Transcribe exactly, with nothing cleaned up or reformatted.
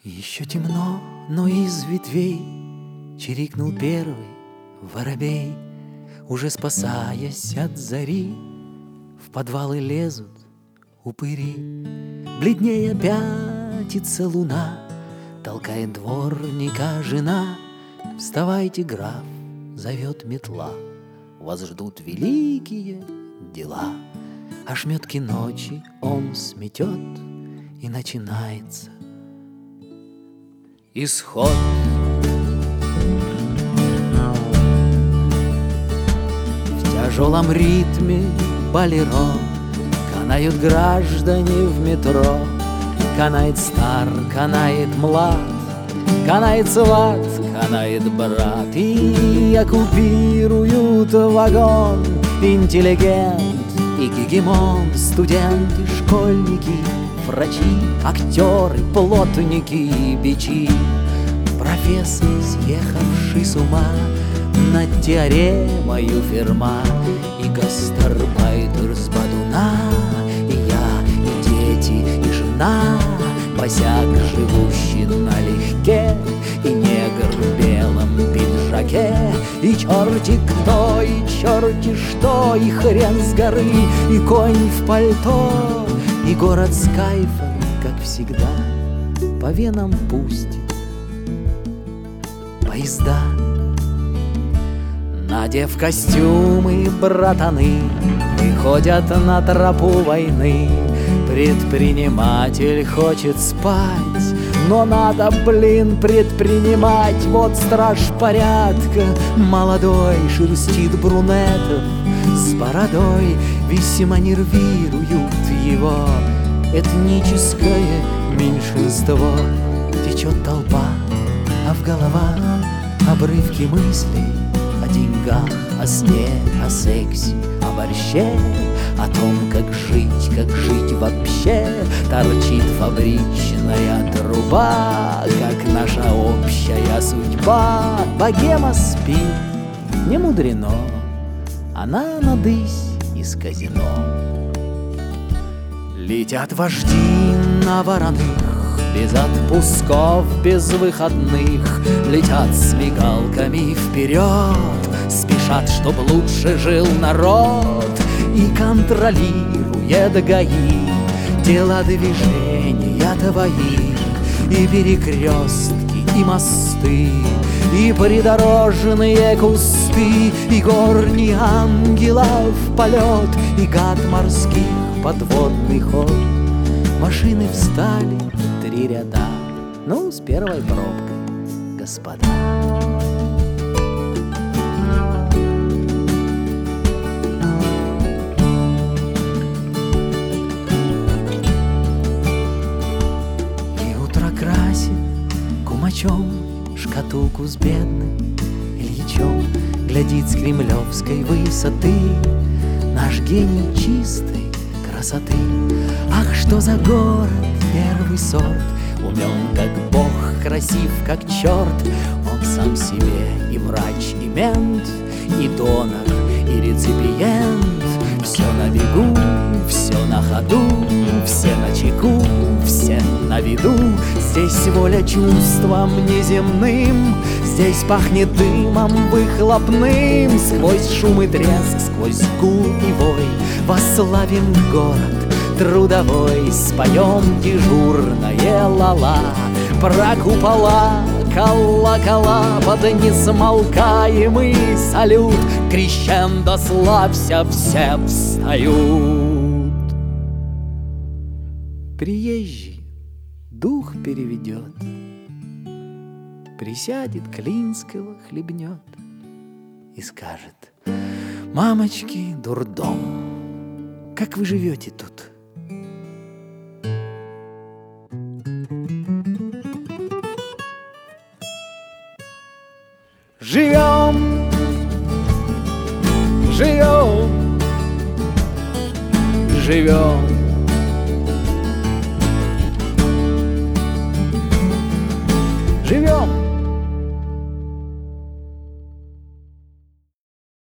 Еще темно, но из ветвей чирикнул первый воробей. Уже спасаясь от зари, в подвалы лезут упыри. Бледнее пятится луна, толкает дворника жена. Вставайте, граф, зовет метла, вас ждут великие дела. Ошметки ночи он сметет, и начинается исход. В тяжелом ритме болеро канают граждане в метро. Канает стар, канает млад, канает сват, канает брат. И оккупируют вагон интеллигент и гегемон, студенты, школьники, врачи, актеры, плотники, бичи. Профессор, съехавший с ума над теоремою Ферма, и гастарбайтер с Бадуна, и я, и дети, и жена, босяк, живущий налегке, и негр в белом пиджаке, и черти кто, и черти что, и хрен с горы, и конь в пальто, и город с кайфом, как всегда, по венам пустит поезда. Надев костюмы, братаны выходят на тропу войны. Предприниматель хочет спать, но надо, блин, предпринимать. Вот страж порядка молодой шерстит брюнетов с бородой. Весьма нервируют его этническое меньшинство. Течет толпа, а в головах обрывки мыслей о деньгах, о сне, о сексе, о борще, о том, как жить, как жить вообще. Торчит фабричная труба, как наша общая судьба. Богема спит, не мудрено, она надысь из казино. Летят вожди на вороных, без отпусков, без выходных. Летят с мигалками вперед, спешат, чтоб лучше жил народ. И контролирует ГАИ дела движения твои, и перекрестки, и мосты, и придорожные кусты, и горни ангелов полет, и гад морских подводный ход. Машины встали три ряда, ну, с первой пробкой, господа. И утро красит кумачом шкатулку с бедным Ильичом. Глядит с кремлевской высоты наш гений чистой красоты. Ах, что за город первый сорт, умен как бог, красив как черт. Он сам себе и врач, и мент, и донор, и реципиент. Все на бегу, все на ходу, все на чеку, все на виду. Здесь воля чувствам неземным, здесь пахнет дымом выхлопным. Сквозь шум и треск, сквозь гул и вой восславим город трудовой. Споем дежурное ла-ла про купола, колокола под несмолкаемый салют. Крещендо славься, все встают. Приезжий дух переведет, присядет, Клинского хлебнет и скажет: мамочки, дурдом, как вы живете тут? Живем, живем, живем